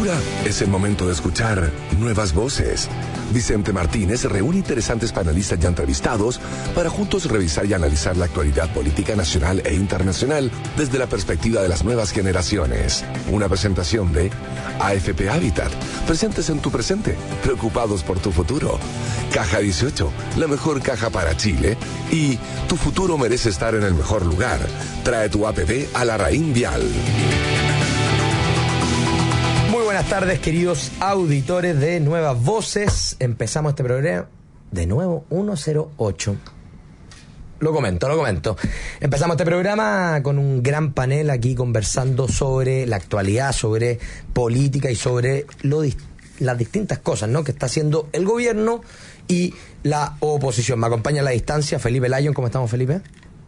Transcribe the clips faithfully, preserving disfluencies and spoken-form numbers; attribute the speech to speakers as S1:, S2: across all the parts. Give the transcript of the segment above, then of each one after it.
S1: Ahora es el momento de escuchar nuevas voces. Vicente Martínez reúne interesantes panelistas ya entrevistados para juntos revisar y analizar la actualidad política nacional e internacional desde la perspectiva de las nuevas generaciones. Una presentación de A F P Habitat, presentes en tu presente, preocupados por tu futuro. Caja dieciocho, la mejor caja para Chile. Y tu futuro merece estar en el mejor lugar. Trae tu A P P a la Raín Vial.
S2: Buenas tardes, queridos auditores de Nuevas Voces. Empezamos este programa de nuevo, ciento ocho. Lo comento, lo comento. Empezamos este programa con un gran panel aquí conversando sobre la actualidad, sobre política y sobre lo, las distintas cosas, ¿no?, que está haciendo el gobierno y la oposición. Me acompaña a la distancia Felipe Lyon. ¿Cómo estamos, Felipe?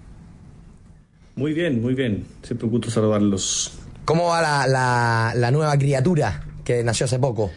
S3: Muy bien, muy bien. Siempre un gusto saludarlos.
S2: ¿Cómo va la, la, la nueva criatura que nació hace poco?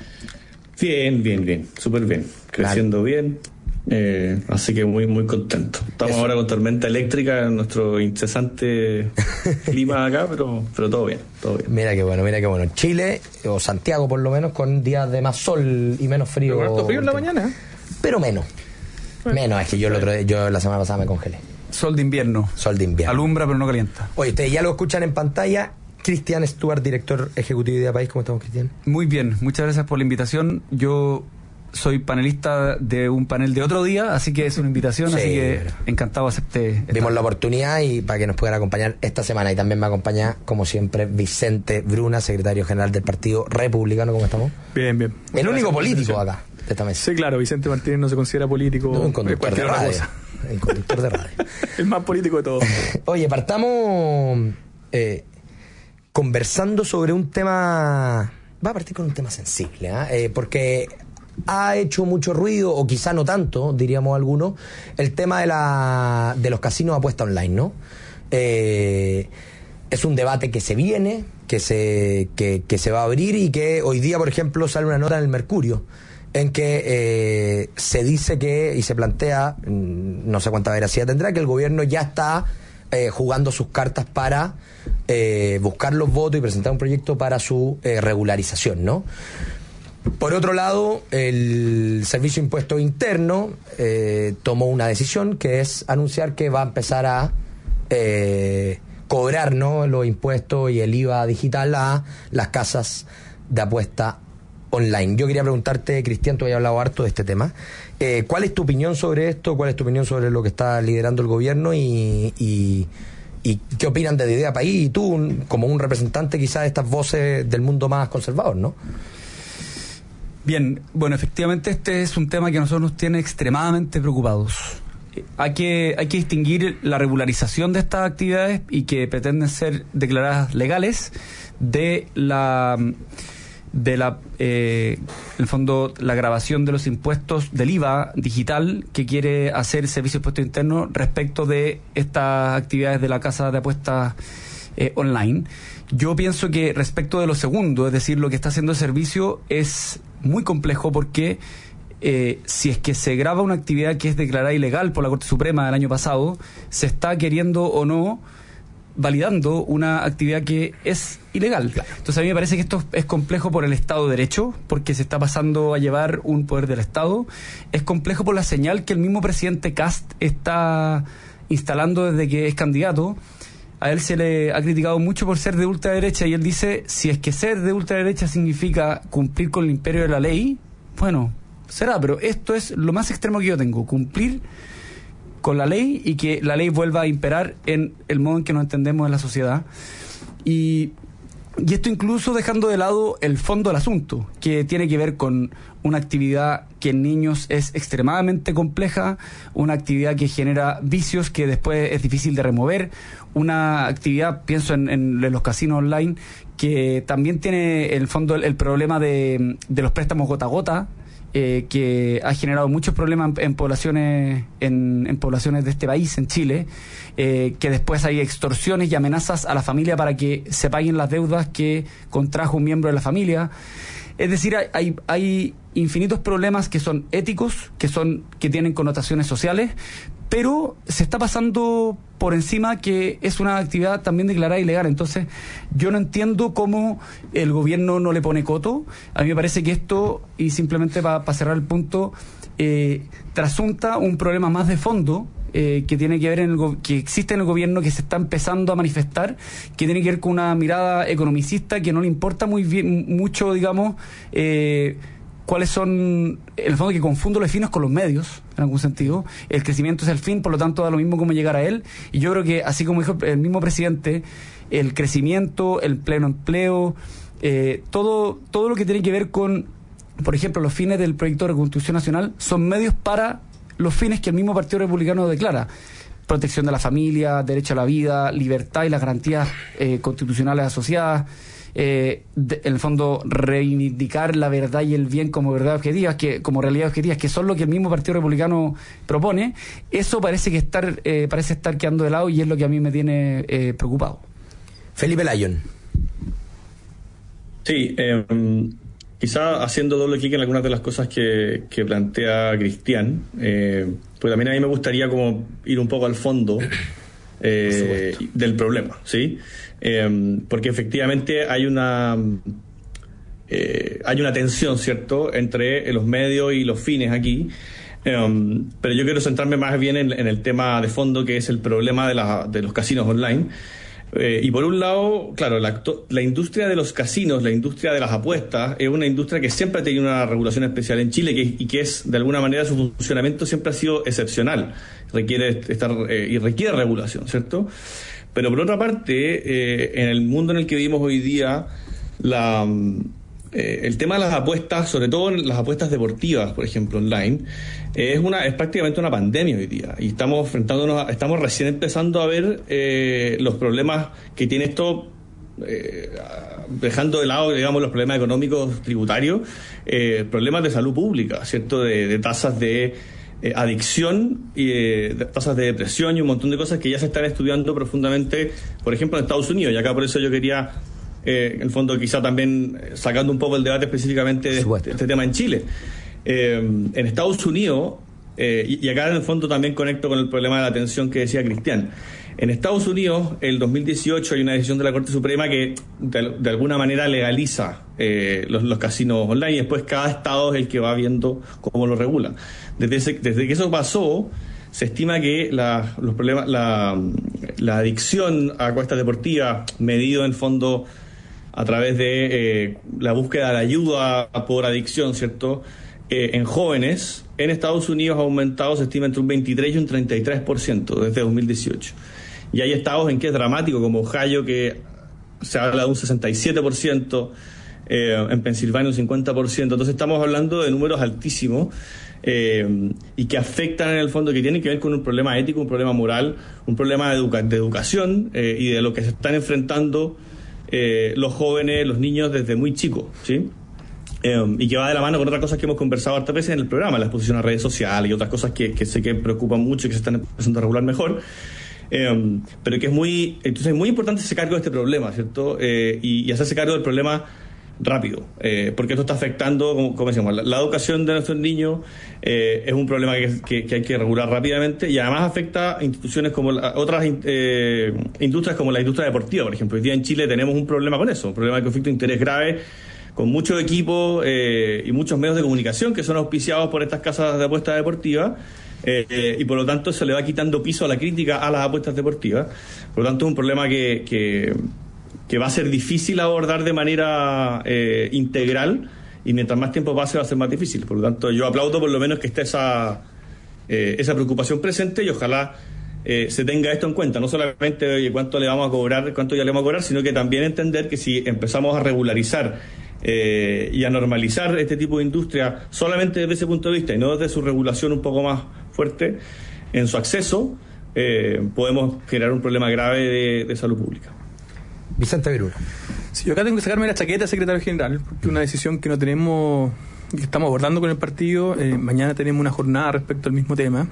S3: Bien, bien, bien, súper bien, creciendo claro. bien, eh, así que muy, muy contento. Estamos Eso. ahora con tormenta eléctrica en nuestro incesante clima acá, pero, pero todo bien, todo bien.
S2: Mira qué bueno, mira qué bueno. Chile, o Santiago por lo menos, con días de más sol y menos frío.
S4: Pero harto frío en la mañana, ¿eh?
S2: Pero menos, bueno, menos, es que yo, el otro, yo la semana pasada me congelé.
S4: Sol de invierno.
S2: Sol de invierno.
S4: Alumbra pero no calienta.
S2: Oye, ustedes ya lo escuchan en pantalla. Cristian Stuart, director ejecutivo de Idea País. ¿Cómo estamos, Cristian?
S4: Muy bien, muchas gracias por la invitación. Yo soy panelista de un panel de otro día, así que es una invitación, sí, así que pero... encantado acepté.
S2: Vimos la oportunidad y para que nos puedan acompañar esta semana. Y también me acompaña, como siempre, Vicente Bruna, secretario general del Partido Republicano. ¿Cómo estamos?
S4: Bien, bien.
S2: El único político acá de esta mesa.
S4: Sí, claro, Vicente Martínez no se considera político.
S2: No, un conductor de radio.
S4: Cosa.
S2: El conductor de radio.
S4: El más político de todos.
S2: Oye, partamos... Eh, conversando sobre un tema. Va a partir con un tema sensible, ¿eh? Eh, porque ha hecho mucho ruido, o quizá no tanto, diríamos algunos, el tema de la de los casinos de apuesta online, ¿no? Eh, es un debate que se viene, que se, que, que se va a abrir y que hoy día, por ejemplo, sale una nota en el Mercurio en que eh, se dice que, y se plantea, no sé cuánta veracidad tendrá, que el gobierno ya está eh, jugando sus cartas para Eh, buscar los votos y presentar un proyecto para su eh, regularización, ¿no? Por otro lado, el Servicio de Impuesto Interno eh, tomó una decisión que es anunciar que va a empezar a eh, cobrar, ¿no?, los impuestos y el I V A digital a las casas de apuesta online. Yo quería preguntarte, Cristian, tú habías hablado harto de este tema. Eh, ¿Cuál es tu opinión sobre esto? ¿Cuál es tu opinión sobre lo que está liderando el gobierno? Y... y ¿Y qué opinan de Idea País? Y tú, como un representante quizás de estas voces del mundo más conservador, ¿no?
S4: Bien, bueno, efectivamente este es un tema que a nosotros nos tiene extremadamente preocupados. Hay que, hay que distinguir la regularización de estas actividades y que pretenden ser declaradas legales de la... de la, eh, en el fondo, la grabación de los impuestos del I V A digital que quiere hacer el Servicio de Impuesto Interno respecto de estas actividades de la casa de apuestas eh, online. Yo pienso que respecto de lo segundo, es decir, lo que está haciendo el servicio, es muy complejo porque eh, si es que se graba una actividad que es declarada ilegal por la Corte Suprema del año pasado, se está queriendo o no validando una actividad que es ilegal. Claro. Entonces a mí me parece que esto es complejo por el Estado de Derecho, porque se está pasando a llevar un poder del Estado. Es complejo por la señal que el mismo presidente Kast está instalando desde que es candidato. A él se le ha criticado mucho por ser de ultraderecha y él dice, si es que ser de ultraderecha significa cumplir con el imperio de la ley, bueno, será, pero esto es lo más extremo que yo tengo, cumplir con la ley y que la ley vuelva a imperar en el modo en que nos entendemos en la sociedad. Y, y esto incluso dejando de lado el fondo del asunto, que tiene que ver con una actividad que en niños es extremadamente compleja, una actividad que genera vicios que después es difícil de remover, una actividad, pienso en, en los casinos online, que también tiene en el fondo el, el problema de, de los préstamos gota a gota, Eh, que ha generado muchos problemas en, en poblaciones en, en poblaciones de este país, en Chile, eh, que después hay extorsiones y amenazas a la familia para que se paguen las deudas que contrajo un miembro de la familia. Es decir, hay, hay, hay infinitos problemas que son éticos, que son que tienen connotaciones sociales, pero se está pasando por encima que es una actividad también declarada ilegal. Entonces, yo no entiendo cómo el gobierno no le pone coto. A mí me parece que esto, y simplemente para pa cerrar el punto, eh, trasunta un problema más de fondo, eh, que tiene que ver en el que existe en el gobierno, que se está empezando a manifestar, que tiene que ver con una mirada economicista que no le importa muy bien, mucho, digamos, eh, cuáles son, en el fondo, que confundo los fines con los medios, en algún sentido. El crecimiento es el fin, por lo tanto da lo mismo cómo llegar a él, y yo creo que, así como dijo el mismo presidente, el crecimiento, el pleno empleo, eh, todo, todo lo que tiene que ver con, por ejemplo, los fines del proyecto de Reconstrucción Nacional son medios para los fines que el mismo Partido Republicano declara: protección de la familia, derecho a la vida, libertad y las garantías eh, constitucionales asociadas. Eh, de, en el fondo, reivindicar la verdad y el bien como verdad objetivas, que como realidad objetivas, que son lo que el mismo Partido Republicano propone. Eso parece que estar eh, parece estar quedando de lado, y es lo que a mí me tiene eh, preocupado.
S2: Felipe Lyon.
S3: Sí, eh, quizá haciendo doble clic en algunas de las cosas que, que plantea Cristian, eh, pues también a mí me gustaría como ir un poco al fondo eh, del problema, ¿sí? Eh, porque efectivamente hay una eh, hay una tensión, ¿cierto?, entre los medios y los fines aquí, eh, pero yo quiero centrarme más bien en, en el tema de fondo, que es el problema de, la, de los casinos online. Eh, y por un lado, claro, la, la industria de los casinos, la industria de las apuestas, es una industria que siempre ha tenido una regulación especial en Chile, que, y que es, de alguna manera, su funcionamiento siempre ha sido excepcional, requiere estar eh, y requiere regulación, ¿cierto? Pero por otra parte, eh, en el mundo en el que vivimos hoy día, la, eh, el tema de las apuestas, sobre todo las apuestas deportivas, por ejemplo, online, eh, es una es prácticamente una pandemia hoy día. Y estamos enfrentándonos, a, estamos recién empezando a ver eh, los problemas que tiene esto, eh, dejando de lado, digamos, los problemas económicos tributarios, eh, problemas de salud pública, ¿cierto? De, de tasas de Eh, adicción y eh, tasas de depresión y un montón de cosas que ya se están estudiando profundamente, por ejemplo, en Estados Unidos. Y acá por eso yo quería, eh, en el fondo, quizá también eh, sacando un poco el debate específicamente de este, este tema en Chile. Eh, en Estados Unidos, eh, y, y acá en el fondo también conecto con el problema de la atención que decía Cristian. En Estados Unidos, el dos mil dieciocho, hay una decisión de la Corte Suprema que de, de alguna manera legaliza eh, los, los casinos online, y después cada estado es el que va viendo cómo lo regula. Desde, ese, desde que eso pasó, se estima que la, los problemas, la, la adicción a apuestas deportivas, medido en fondo a través de eh, la búsqueda de ayuda por adicción, ¿cierto?, eh, en jóvenes, en Estados Unidos ha aumentado, se estima, entre un veintitrés y un treinta y tres por ciento desde dos mil dieciocho. Y hay estados en que es dramático, como Ohio, que se habla de un sesenta y siete por ciento, eh, en Pensilvania un cincuenta por ciento. Entonces estamos hablando de números altísimos, eh, y que afectan en el fondo, que tienen que ver con un problema ético, un problema moral, un problema de, educa- de educación, eh, y de lo que se están enfrentando eh, los jóvenes, los niños desde muy chicos, ¿sí? Eh, y que va de la mano con otras cosas que hemos conversado hartas veces en el programa, la exposición a redes sociales y otras cosas que, que sé que preocupan mucho y que se están empezando a regular mejor. Eh, pero que es muy, entonces es muy importante hacerse cargo de este problema, ¿cierto? Eh, y, y hacerse cargo del problema rápido, eh, porque esto está afectando, como, como decíamos, la, la educación de nuestros niños. Eh, es un problema que, que, que hay que regular rápidamente, y además afecta a instituciones como la, otras eh, industrias como la industria deportiva, por ejemplo. Hoy día en Chile tenemos un problema con eso, un problema de conflicto de interés grave, con muchos equipos eh, y muchos medios de comunicación que son auspiciados por estas casas de apuestas deportivas. Eh, eh, y por lo tanto se le va quitando piso a la crítica a las apuestas deportivas. Por lo tanto es un problema que, que, que va a ser difícil abordar de manera eh, integral, y mientras más tiempo pase va a ser más difícil. Por lo tanto yo aplaudo por lo menos que esté esa, eh, esa preocupación presente, y ojalá eh, se tenga esto en cuenta, no solamente oye, cuánto le vamos a cobrar, cuánto ya le vamos a cobrar, sino que también entender que si empezamos a regularizar Eh, y a normalizar este tipo de industria solamente desde ese punto de vista y no desde su regulación un poco más fuerte en su acceso, eh, podemos generar un problema grave de, de salud pública.
S2: Vicente Viruno.
S5: Sí, yo acá tengo que sacarme la chaqueta de secretario general, porque es una decisión que no tenemos, que estamos abordando con el partido. Eh, mañana tenemos una jornada respecto al mismo tema,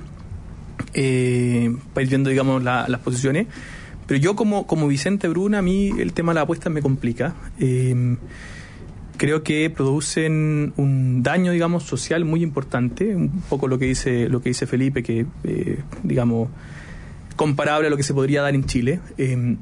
S5: eh, para ir viendo, digamos, la, las posiciones. Pero yo como, como Vicente Bruna, a mí el tema de las apuestas me complica. Eh, creo que producen un daño, digamos, social muy importante, un poco lo que dice lo que dice Felipe, que eh, digamos comparable a lo que se podría dar en Chile. Eh,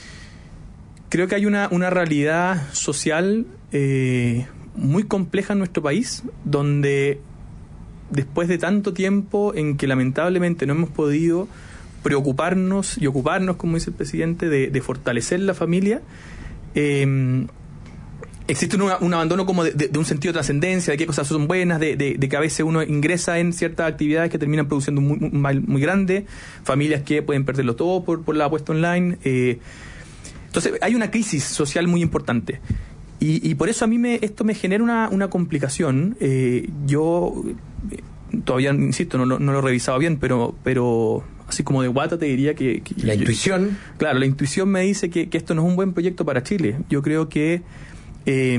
S5: creo que hay una, una realidad social eh, muy compleja en nuestro país, donde después de tanto tiempo en que lamentablemente no hemos podido preocuparnos y ocuparnos, como dice el presidente, de, de fortalecer la familia, eh, existe un, un abandono como de, de, de un sentido de trascendencia, de qué cosas son buenas, de, de, de que a veces uno ingresa en ciertas actividades que terminan produciendo un, muy, un mal muy grande, familias que pueden perderlo todo por, por la apuesta online. Eh, entonces hay una crisis social muy importante. Y, y por eso a mí me, esto me genera una, una complicación. Eh, yo eh, todavía, insisto, no, no, no lo he revisado bien, pero... pero así como de guata te diría que... que
S2: la
S5: yo,
S2: intuición.
S5: Claro, la intuición me dice que, que esto no es un buen proyecto para Chile. Yo creo que eh,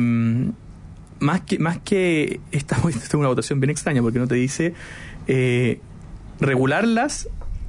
S5: más que más que esta, esta es una votación bien extraña porque no te dice eh, regularlas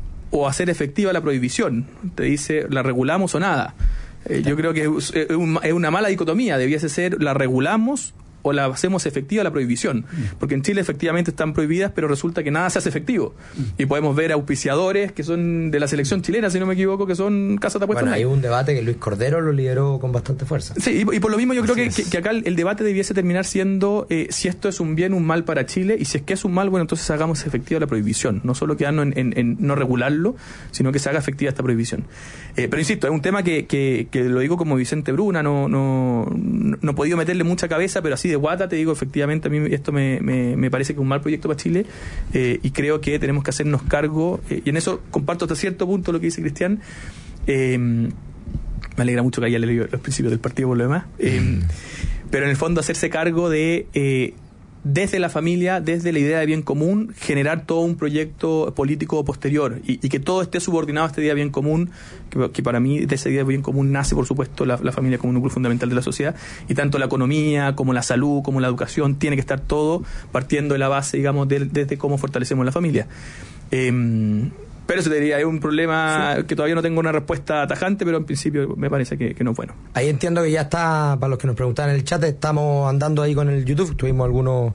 S5: o hacer efectiva la prohibición. Te dice la regulamos o nada. Eh, yo creo que es, es, un, es una mala dicotomía. Debiese ser la regulamos o la hacemos efectiva la prohibición. Porque en Chile efectivamente están prohibidas, pero resulta que nada se hace efectivo. Y podemos ver auspiciadores que son de la selección chilena, si no me equivoco, que son casas de apuestas.
S2: Bueno,
S5: hay
S2: un debate que Luis Cordero lo lideró con bastante fuerza.
S5: Sí, y, y por lo mismo yo creo que,
S2: que,
S5: que acá el, el debate debiese terminar siendo eh, si esto es un bien o un mal para Chile, y si es que es un mal, bueno, entonces hagamos efectiva la prohibición. No solo quedarnos en, en, en no regularlo, sino que se haga efectiva esta prohibición. Eh, pero insisto, es un tema que, que, que lo digo como Vicente Bruna, no, no, no he podido meterle mucha cabeza, pero así de guata te digo, efectivamente a mí esto me, me, me parece que es un mal proyecto para Chile, eh, y creo que tenemos que hacernos cargo, eh, y en eso comparto hasta cierto punto lo que dice Cristian. eh, me alegra mucho que haya leído los principios del partido por lo demás, eh, mm. pero en el fondo hacerse cargo de eh, desde la familia, desde la idea de bien común, generar todo un proyecto político posterior y, y que todo esté subordinado a esta idea de bien común, que, que para mí de esa idea de bien común nace, por supuesto, la, la familia como un núcleo fundamental de la sociedad, y tanto la economía como la salud, como la educación, tiene que estar todo partiendo de la base, digamos, de, desde cómo fortalecemos la familia. Eh, Pero eso te diría, es un problema sí. que todavía no tengo una respuesta tajante, pero en principio me parece que, que no es bueno.
S2: Ahí entiendo que ya está, para los que nos preguntaban en el chat, estamos andando ahí con el YouTube, tuvimos algunos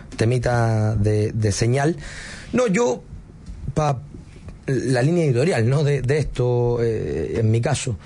S2: temitas de, de señal. No, yo, para la línea editorial, ¿no? de, de esto, eh, en mi caso,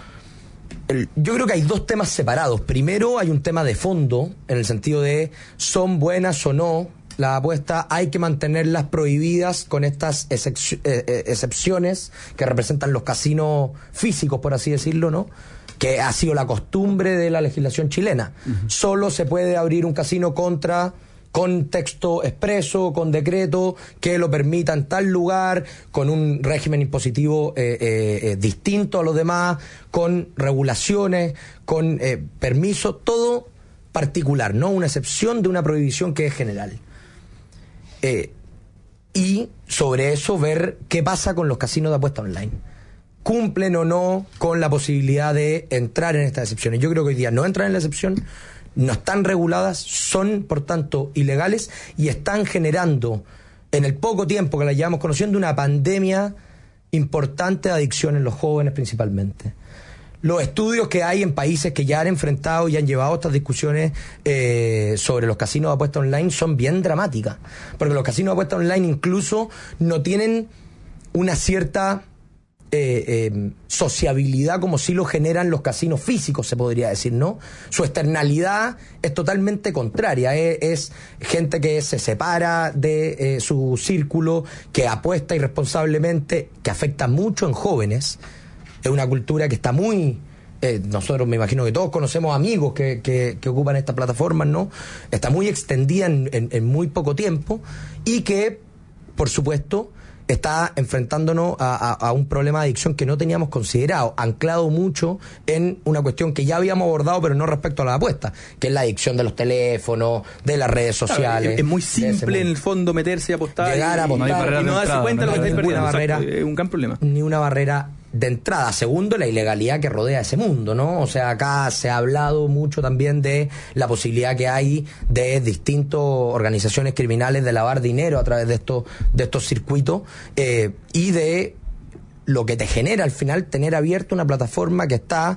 S2: el, yo creo que hay dos temas separados. Primero hay un tema de fondo, en el sentido de son buenas o no las apuestas, hay que mantenerlas prohibidas con estas excep- eh, excepciones que representan los casinos físicos, por así decirlo, ¿no? Que ha sido la costumbre de la legislación chilena. Uh-huh. Solo se puede abrir un casino contra con texto expreso, con decreto que lo permita en tal lugar, con un régimen impositivo eh, eh, eh, distinto a los demás, con regulaciones, con eh, permiso, todo particular, no una excepción de una prohibición que es general. Eh, y sobre eso ver qué pasa con los casinos de apuesta online. ¿Cumplen o no con la posibilidad de entrar en estas excepciones? Yo creo que hoy día no entran en la excepción, no están reguladas, son por tanto ilegales y están generando en el poco tiempo que las llevamos conociendo una pandemia importante de adicción en los jóvenes principalmente. Los estudios que hay en países que ya han enfrentado y han llevado estas discusiones eh, sobre los casinos de apuesta online son bien dramáticas, porque los casinos de apuesta online incluso no tienen una cierta eh, eh, sociabilidad como sí lo generan los casinos físicos, se podría decir, ¿no? Su externalidad es totalmente contraria, es, es gente que se separa de eh, su círculo, que apuesta irresponsablemente, que afecta mucho en jóvenes. Es una cultura que está muy... Eh, nosotros me imagino que todos conocemos amigos que, que, que ocupan estas plataformas, ¿no? Está muy extendida en, en, en muy poco tiempo y que, por supuesto, está enfrentándonos a, a, a un problema de adicción que no teníamos considerado, anclado mucho en una cuestión que ya habíamos abordado, pero no respecto a la apuesta, que es la adicción de los teléfonos, de las redes sociales.
S5: Claro, es, es muy simple en el fondo meterse y apostar.
S2: Llegar a apostar.
S5: Y no darse cuenta de lo que está perdiendo.
S2: Barrera,
S5: es un gran problema.
S2: Ni una barrera de entrada. Segundo, la ilegalidad que rodea ese mundo, ¿no? O sea, acá se ha hablado mucho también de la posibilidad que hay de distintas organizaciones criminales de lavar dinero a través de estos de estos circuitos eh, y de lo que te genera al final tener abierta una plataforma que está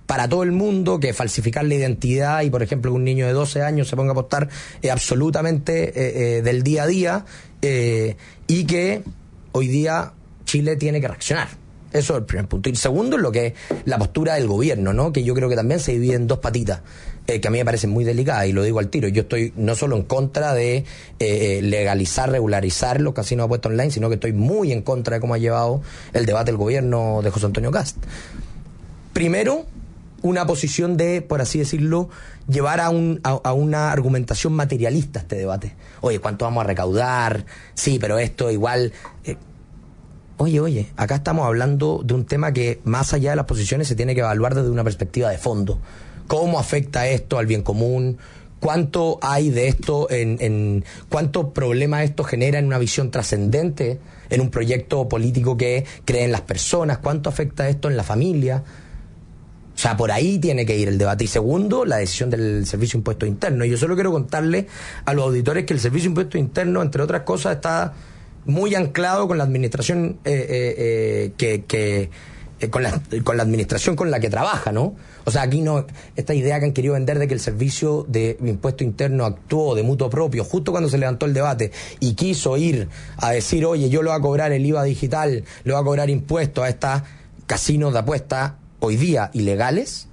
S2: para todo el mundo, que falsificar la identidad y, por ejemplo, que un niño de doce años se ponga a apostar es absolutamente eh, eh, del día a día, eh, y que hoy día Chile tiene que reaccionar. Eso es el primer punto. Y el segundo es lo que es la postura del gobierno, ¿no? Que yo creo que también se divide en dos patitas, eh, que a mí me parecen muy delicadas, y lo digo al tiro. Yo estoy no solo en contra de eh, legalizar, regularizar los casinos de apuestas online, sino que estoy muy en contra de cómo ha llevado el debate el gobierno de José Antonio Kast. Primero, una posición de, por así decirlo, llevar a, un, a, a una argumentación materialista este debate. Oye, ¿cuánto vamos a recaudar? Sí, pero esto igual... Eh, Oye, oye, acá estamos hablando de un tema que más allá de las posiciones se tiene que evaluar desde una perspectiva de fondo. ¿Cómo afecta esto al bien común? ¿Cuánto hay de esto en, en cuántos problemas esto genera en una visión trascendente, en un proyecto político que creen las personas? ¿Cuánto afecta esto en la familia? O sea, por ahí tiene que ir el debate. Y segundo, la decisión del Servicio de Impuestos Internos. Y yo solo quiero contarle a los auditores que el Servicio de Impuestos Internos, entre otras cosas, está muy anclado con la administración eh, eh, eh, que, que eh, con la con la administración con la que trabaja, ¿no? O sea, aquí no, esta idea que han querido vender de que el Servicio de Impuesto Interno actuó de mutuo propio justo cuando se levantó el debate y quiso ir a decir, oye, yo le voy a cobrar el I V A digital, le voy a cobrar impuestos a estos casinos de apuestas hoy día ilegales.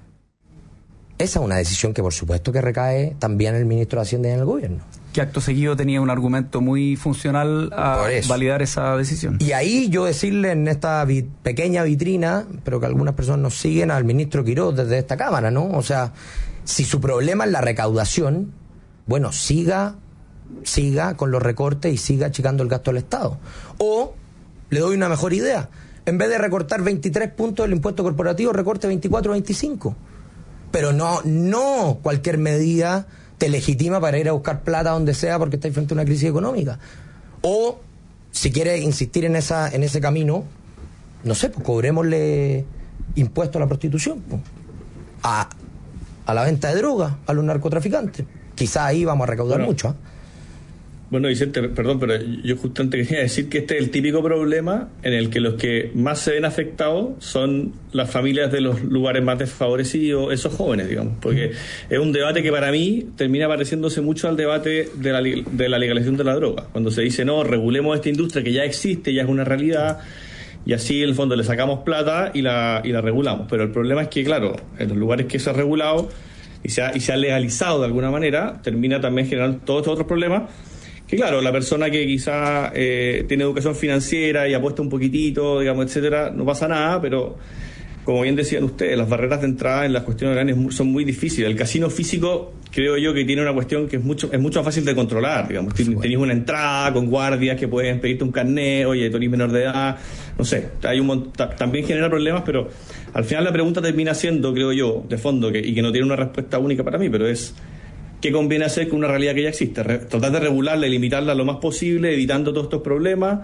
S2: Esa es una decisión que por supuesto que recae también en el ministro de Hacienda y en el gobierno.
S4: Que acto seguido tenía un argumento muy funcional a validar esa decisión.
S2: Y ahí yo decirle en esta vi- pequeña vitrina, pero que algunas personas nos siguen, al ministro Quiroz desde esta Cámara, ¿no? O sea, si su problema es la recaudación, bueno, siga, siga con los recortes y siga achicando el gasto del Estado. O, le doy una mejor idea, en vez de recortar veintitrés puntos del impuesto corporativo, recorte veinticuatro o veinticinco. Pero no, no cualquier medida te legitima para ir a buscar plata donde sea porque estáis frente a una crisis económica. O, si quieres insistir en esa en ese camino, no sé, pues cobrémosle impuesto a la prostitución, pues, a, a la venta de drogas, a los narcotraficantes. Quizás ahí vamos a recaudar bueno, mucho, ¿eh?
S3: Bueno, Vicente, perdón, pero yo justamente quería decir que este es el típico problema en el que los que más se ven afectados son las familias de los lugares más desfavorecidos, esos jóvenes, digamos, porque es un debate que para mí termina pareciéndose mucho al debate de la, de la legalización de la droga, cuando se dice, no, regulemos esta industria que ya existe, ya es una realidad, y así en el fondo le sacamos plata y la, y la regulamos. Pero el problema es que, claro, en los lugares que se ha regulado y se ha, y se ha legalizado de alguna manera, termina también generando todos estos otros problemas. Que claro, la persona que quizá eh, tiene educación financiera y apuesta un poquitito, digamos, etcétera, no pasa nada, pero como bien decían ustedes, las barreras de entrada en las cuestiones online son muy difíciles. El casino físico, creo yo que tiene una cuestión que es mucho es mucho más fácil de controlar, digamos. Sí, tenéis una entrada con guardias que pueden pedirte un carnet, oye, tú eres menor de edad, no sé, hay un mont- también genera problemas, pero al final la pregunta termina siendo, creo yo, de fondo, que, y que no tiene una respuesta única para mí, pero es ¿qué conviene hacer con una realidad que ya existe? Re- tratar de regularla y limitarla lo más posible, evitando todos estos problemas,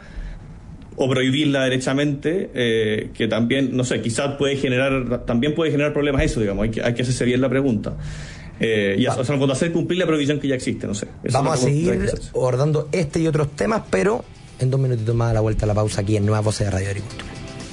S3: o prohibirla derechamente, eh, que también, no sé, quizás puede generar, también puede generar problemas eso, digamos, hay que, hay que hacerse bien la pregunta. Eh, y o sea, cuando hacer cumplir la prohibición que ya existe, no sé.
S2: Vamos a seguir abordando este y otros temas, pero en dos minutitos más a la vuelta a la pausa aquí en Nuevas Voces de Radio Agricultura.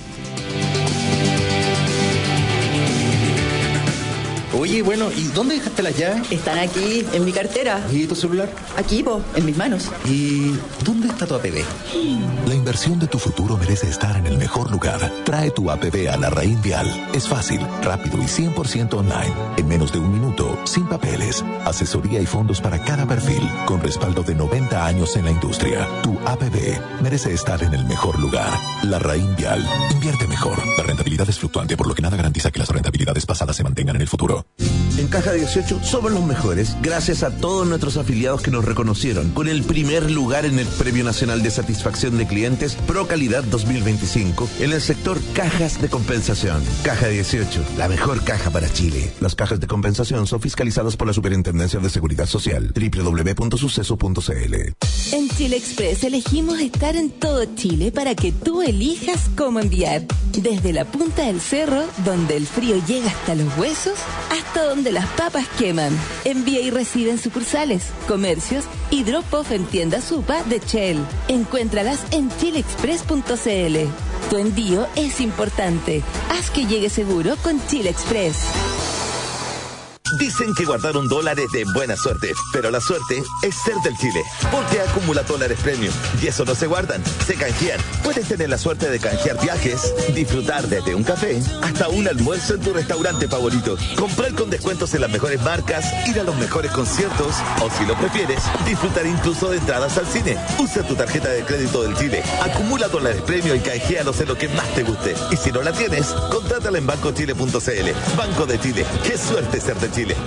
S6: Oye, bueno, ¿y dónde dejaste las llaves?
S7: Están aquí, en mi cartera.
S6: ¿Y tu celular?
S7: Aquí, po, en mis manos.
S6: ¿Y dónde está tu A P B?
S1: La inversión de tu futuro merece estar en el mejor lugar. Trae tu A P B a Larraín Vial. Es fácil, rápido y cien por ciento online. En menos de un minuto, sin papeles. Asesoría y fondos para cada perfil, con respaldo de noventa años en la industria. Tu A P B merece estar en el mejor lugar. Larraín Vial. Invierte mejor. La rentabilidad es fluctuante, por lo que nada garantiza que las rentabilidades pasadas se mantengan en el futuro.
S8: En Caja dieciocho somos los mejores gracias a todos nuestros afiliados que nos reconocieron con el primer lugar en el Premio Nacional de Satisfacción de Clientes Pro Calidad dos mil veinticinco en el sector cajas de compensación. Caja dieciocho, la mejor caja para Chile. Las cajas de compensación son fiscalizadas por la Superintendencia de Seguridad Social. doble u doble u doble u punto suceso punto c l.
S9: En Chile Express elegimos estar en todo Chile para que tú elijas cómo enviar. Desde la punta del cerro, donde el frío llega hasta los huesos, hasta donde las papas queman. Envía y recibe en sucursales, comercios y drop-off en tiendas Supa de Shell. Encuéntralas en chile express punto c l. Tu envío es importante. Haz que llegue seguro con Chile Express.
S10: Dicen que guardaron dólares de buena suerte, pero la suerte es ser del Chile, porque acumula dólares premium y eso no se guardan, se canjean. Puedes tener la suerte de canjear viajes, disfrutar desde un café hasta un almuerzo en tu restaurante favorito, comprar con descuentos en las mejores marcas, ir a los mejores conciertos o, si lo prefieres, disfrutar incluso de entradas al cine. Usa tu tarjeta de crédito del Chile, acumula dólares premium y canjealos en lo que más te guste. Y si no la tienes, contrátala en banco chile punto c l. Banco de Chile, qué suerte ser de Chile. Chile.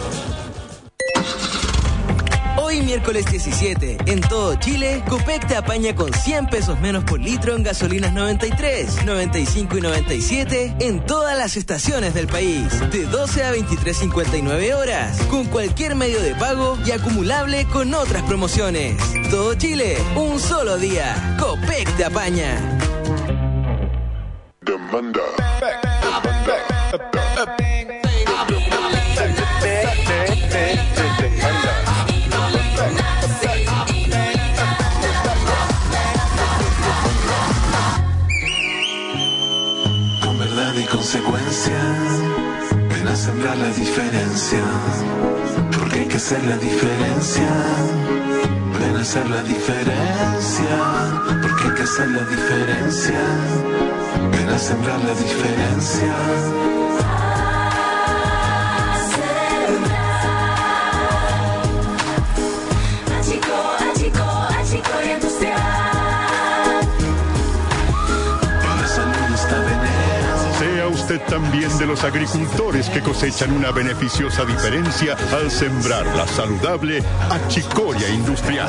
S11: Hoy miércoles diecisiete, en todo Chile, Copec te apaña con cien pesos menos por litro en gasolinas noventa y tres, noventa y cinco y noventa y siete en todas las estaciones del país, de doce a veintitrés cincuenta y nueve horas, con cualquier medio de pago y acumulable con otras promociones. Todo Chile, un solo día. Copec te apaña.
S12: Demanda.
S13: Con verdad y consecuencia, ven a sembrar la diferencia, porque hay que hacer la diferencia. Ven a hacer la diferencia, porque hay que hacer la diferencia. Ven a sembrar la diferencia.
S12: Usted también de los agricultores que cosechan una beneficiosa diferencia al sembrar la saludable achicoria industrial.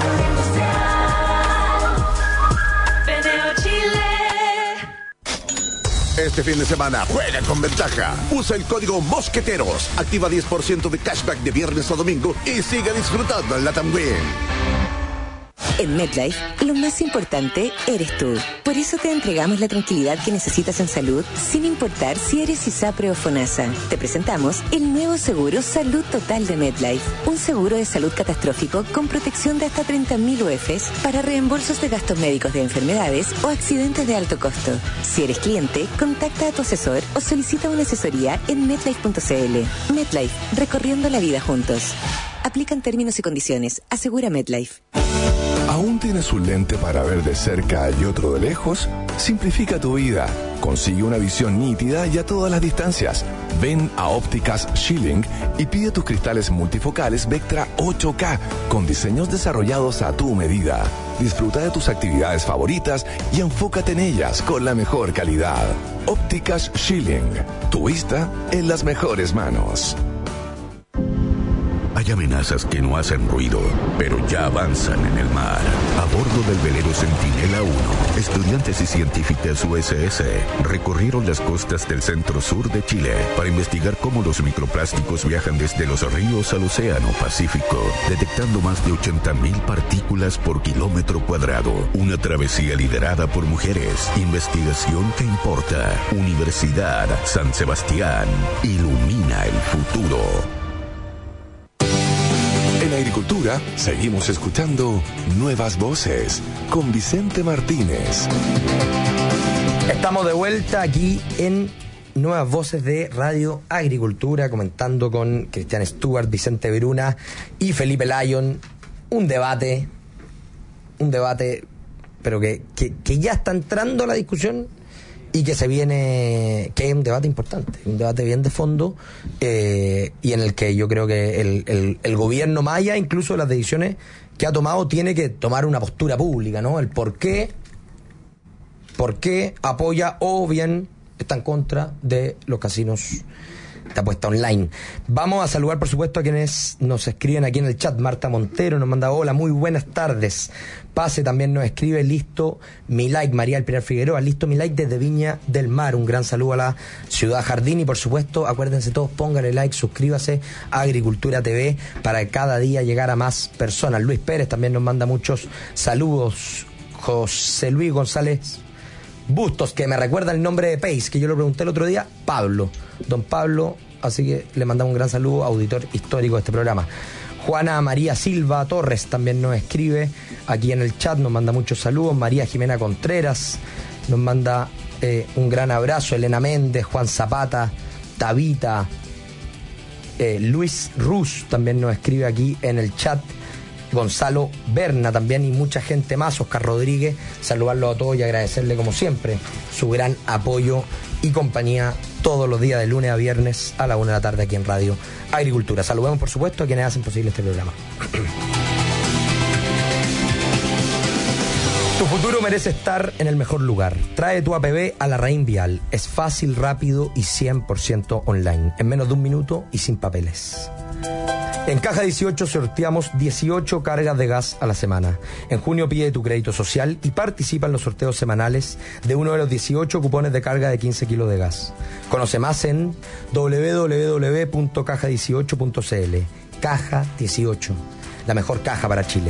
S8: Este fin de semana juega con ventaja. Usa el código Mosqueteros. Activa diez por ciento de cashback de viernes a domingo y sigue disfrutando en Latam Win.
S14: En MetLife, lo más importante eres tú. Por eso te entregamos la tranquilidad que necesitas en salud, sin importar si eres ISAPRE o FONASA. Te presentamos el nuevo seguro Salud Total de MetLife. Un seguro de salud catastrófico con protección de hasta treinta mil U F s para reembolsos de gastos médicos de enfermedades o accidentes de alto costo. Si eres cliente, contacta a tu asesor o solicita una asesoría en metlife punto c l. MetLife, recorriendo la vida juntos. Aplican términos y condiciones. Asegura MetLife.
S1: ¿Aún tienes un lente para ver de cerca y otro de lejos? Simplifica tu vida. Consigue una visión nítida y a todas las distancias. Ven a Ópticas Schilling y pide tus cristales multifocales Vectra ocho K con diseños desarrollados a tu medida. Disfruta de tus actividades favoritas y enfócate en ellas con la mejor calidad. Ópticas Schilling. Tu vista en las mejores manos.
S15: Hay amenazas que no hacen ruido, pero ya avanzan en el mar. A bordo del velero Centinela uno, estudiantes y científicas U S S recorrieron las costas del centro-sur de Chile para investigar cómo los microplásticos viajan desde los ríos al océano Pacífico, detectando más de ochenta mil partículas por kilómetro cuadrado. Una travesía liderada por mujeres. Investigación que importa. Universidad San Sebastián. Ilumina el futuro.
S1: En Agricultura, seguimos escuchando Nuevas Voces con Vicente Martínez.
S2: Estamos de vuelta aquí en Nuevas Voces de Radio Agricultura, comentando con Cristian Stewart, Vicente Veruna y Felipe Lyon. Un debate, un debate, pero que, que, que ya está entrando a la discusión y que se viene, que es un debate importante, un debate bien de fondo, eh, y en el que yo creo que el, el, el gobierno, más allá incluso de las decisiones que ha tomado, tiene que tomar una postura pública, ¿no? El por qué, por qué apoya o bien está en contra de los casinos de apuesta online. Vamos a saludar, por supuesto, a quienes nos escriben aquí en el chat. Marta Montero nos manda: hola, muy buenas tardes. Pase también nos escribe: listo mi like. María del Pilar Figueroa: listo mi like desde Viña del Mar. Un gran saludo a la ciudad jardín. Y por supuesto, acuérdense todos, pónganle like, suscríbase a Agricultura T V para cada día llegar a más personas. Luis Pérez también nos manda muchos saludos. José Luis González Bustos, que me recuerda el nombre de Pace, que yo lo pregunté el otro día, Pablo, don Pablo, así que le mandamos un gran saludo, auditor histórico de este programa. Juana María Silva Torres también nos escribe aquí en el chat, nos manda muchos saludos. María Jimena Contreras, nos manda eh, un gran abrazo. Elena Méndez, Juan Zapata, Tabita, eh, Luis Ruz también nos escribe aquí en el chat. Gonzalo Berna también y mucha gente más. Oscar Rodríguez, saludarlo a todos y agradecerle como siempre su gran apoyo y compañía todos los días de lunes a viernes a la una de la tarde aquí en Radio Agricultura. Saludemos por supuesto a quienes hacen posible este programa. Tu futuro merece estar en el mejor lugar. Trae tu A P B a Larraín Vial. Es fácil, rápido y cien por ciento online. En menos de un minuto y sin papeles. En Caja dieciocho sorteamos dieciocho cargas de gas a la semana. En junio pide tu crédito social y participa en los sorteos semanales de uno de los dieciocho cupones de carga de quince kilos de gas. Conoce más en doble u doble u doble u punto caja dieciocho punto c l. Caja dieciocho, la mejor caja para Chile.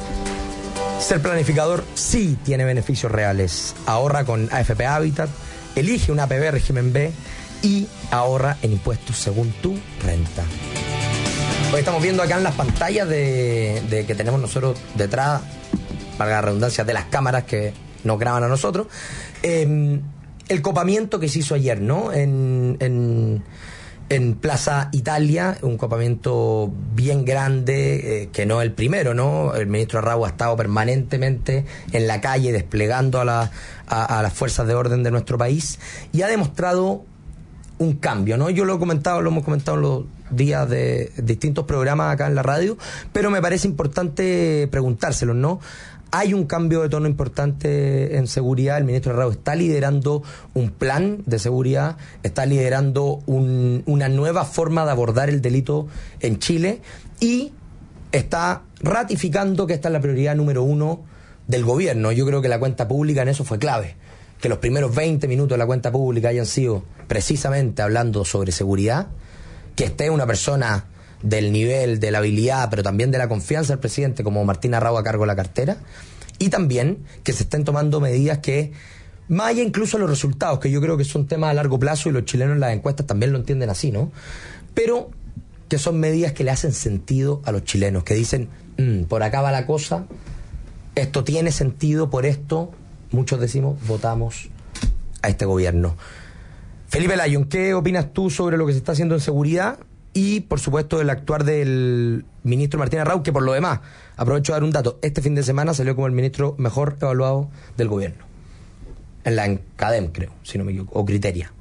S2: Ser planificador sí tiene beneficios reales. Ahorra con A F P Habitat, elige un A P B régimen B y ahorra en impuestos según tu renta. Hoy estamos viendo acá en las pantallas de, de que tenemos nosotros detrás, valga la redundancia, de las cámaras que nos graban a nosotros, eh, el copamiento que se hizo ayer, ¿no? En, en, en Plaza Italia, un copamiento bien grande, eh, que no es el primero, ¿no? El ministro Arrau ha estado permanentemente en la calle desplegando a, la, a, a las fuerzas de orden de nuestro país y ha demostrado un cambio, ¿no? Yo lo he comentado, lo hemos comentado en los días de distintos programas acá en la radio, pero me parece importante preguntárselos, ¿no? Hay un cambio de tono importante en seguridad. El ministro Arrau está liderando un plan de seguridad, está liderando un, una nueva forma de abordar el delito en Chile y está ratificando que esta es la prioridad número uno del gobierno. Yo creo que la cuenta pública en eso fue clave. Que los primeros veinte minutos de la cuenta pública hayan sido precisamente hablando sobre seguridad, que esté una persona del nivel, de la habilidad, pero también de la confianza del presidente como Martín Arrau a cargo de la cartera, y también que se estén tomando medidas que, más allá incluso de los resultados, que yo creo que son temas a largo plazo y los chilenos en las encuestas también lo entienden así, ¿no? Pero que son medidas que le hacen sentido a los chilenos, que dicen, mmm, por acá va la cosa, esto tiene sentido, por esto muchos decimos, votamos a este gobierno. Felipe Lyon, ¿qué opinas tú sobre lo que se está haciendo en seguridad? Y, por supuesto, el actuar del ministro Martín Arrau, que por lo demás, aprovecho de dar un dato, este fin de semana salió como el ministro mejor evaluado del gobierno. En la Encadem, creo, si no me equivoco, o Criteria.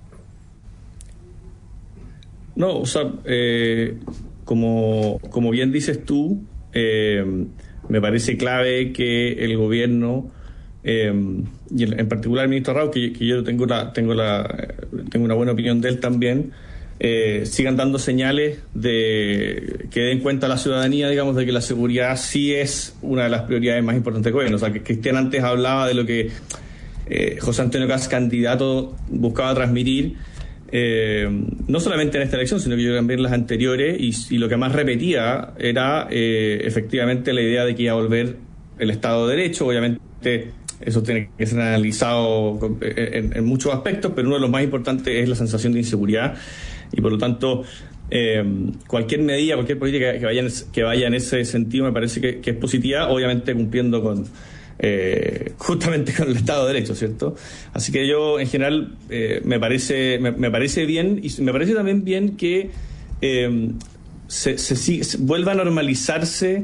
S3: No, o sea, eh, como, como bien dices tú, eh, me parece clave que el gobierno... Eh, y en particular el ministro Arrau, que, que yo tengo la tengo la tengo una buena opinión de él también, eh, sigan dando señales de que den cuenta a la ciudadanía, digamos, de que la seguridad sí es una de las prioridades más importantes del gobierno. O sea, que Cristian antes hablaba de lo que eh, José Antonio Kast, candidato, buscaba transmitir, eh, no solamente en esta elección, sino que yo también en las anteriores, y, y lo que más repetía era eh, efectivamente la idea de que iba a volver el Estado de Derecho. Obviamente eso tiene que ser analizado en, en muchos aspectos, pero uno de los más importantes es la sensación de inseguridad y por lo tanto eh, cualquier medida, cualquier política que vaya en, que vaya en ese sentido me parece que, que es positiva, obviamente cumpliendo con eh, justamente con el Estado de Derecho, ¿cierto? Así que yo en general eh, me parece me, me parece bien y me parece también bien que eh, se, se, se vuelva a normalizarse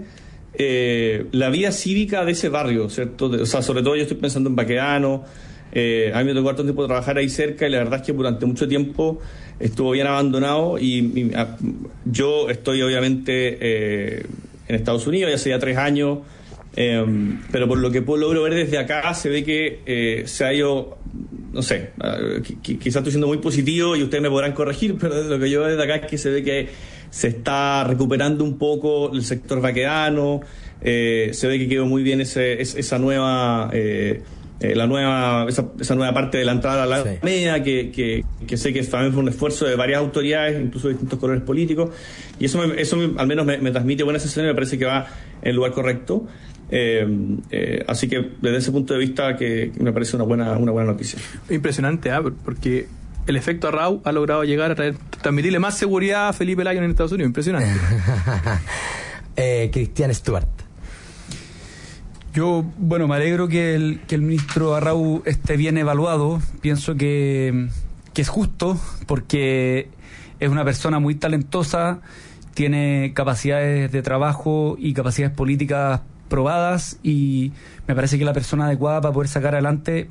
S3: Eh, la vida cívica de ese barrio, ¿cierto? De, o sea, sobre todo yo estoy pensando en Baquedano, eh, a mí me tocó harto tiempo trabajar ahí cerca y la verdad es que durante mucho tiempo estuvo bien abandonado y, y a, yo estoy obviamente eh, en Estados Unidos ya hace ya tres años, eh, pero por lo que puedo, logro ver desde acá se ve que eh, se ha ido, no sé, uh, quizás estoy siendo muy positivo y ustedes me podrán corregir, pero lo que yo veo desde acá es que se ve que se está recuperando un poco el sector baquedano, eh, se ve que quedó muy bien ese, esa nueva eh, eh, la nueva esa, esa nueva parte de la entrada a la sí. media que, que, que sé que también fue un esfuerzo de varias autoridades, incluso de distintos colores políticos, y eso me, eso me, al menos me, me transmite buena sensación y me parece que va en el lugar correcto. Eh, eh, así que desde ese punto de vista que, que me parece una buena una buena noticia.
S5: Impresionante, ¿eh? Porque el efecto Arrau ha logrado llegar a traer, transmitirle más seguridad a Felipe Lyon en Estados Unidos. Impresionante.
S2: eh, Cristian Stuart.
S4: Yo, bueno, me alegro que el, que el ministro Arrau esté bien evaluado. Pienso que, que es justo, porque es una persona muy talentosa, tiene capacidades de trabajo y capacidades políticas probadas, y me parece que es la persona adecuada para poder sacar adelante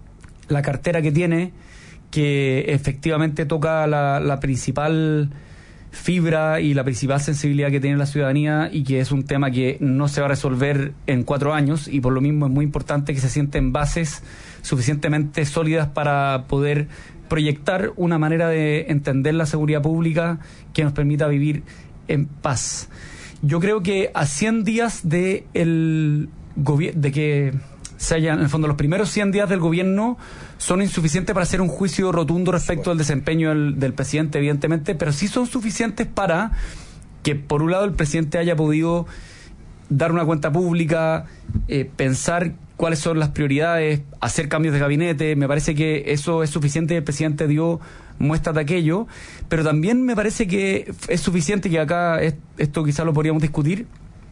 S4: la cartera que tiene, que efectivamente toca la, la principal fibra y la principal sensibilidad que tiene la ciudadanía, y que es un tema que no se va a resolver en cuatro años, y por lo mismo es muy importante que se sienten bases suficientemente sólidas para poder proyectar una manera de entender la seguridad pública que nos permita vivir en paz. Yo creo que a cien días de el gobi- de que se hayan, en el fondo, los primeros cien días del gobierno son insuficientes para hacer un juicio rotundo respecto al desempeño del, del presidente, evidentemente, pero sí son suficientes para que, por un lado, el presidente haya podido dar una cuenta pública, eh, pensar cuáles son las prioridades, hacer cambios de gabinete. Me parece que eso es suficiente. El presidente dio muestras de aquello, pero también me parece que es suficiente, que acá es, esto quizás lo podríamos discutir,